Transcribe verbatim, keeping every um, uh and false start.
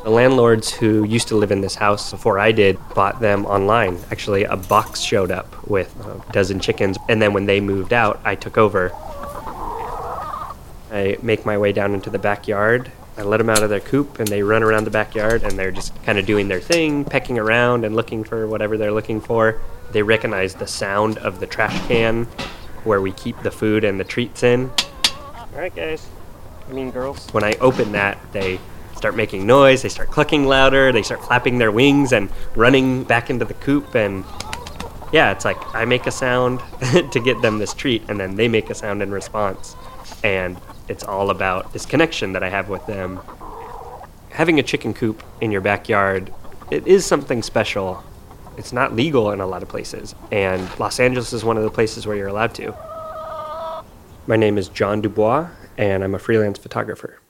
The landlords who used to live in this house before I did bought them online. Actually, a box showed up with a dozen chickens, and then when they moved out, I took over. I make my way down into the backyard. I let them out of their coop, and they run around the backyard, and they're just kind of doing their thing, pecking around and looking for whatever they're looking for. They recognize the sound of the trash can where we keep the food and the treats in. All right, guys. I mean, girls. When I open that, they start making noise, they start clucking louder, they start flapping their wings and running back into the coop, and yeah, it's like I make a sound to get them this treat, and then they make a sound in response, and it's all about this connection that I have with them. Having a chicken coop in your backyard, it is something special. It's not legal in a lot of places, and Los Angeles is one of the places where you're allowed to. My name is John Dubois, and I'm a freelance photographer.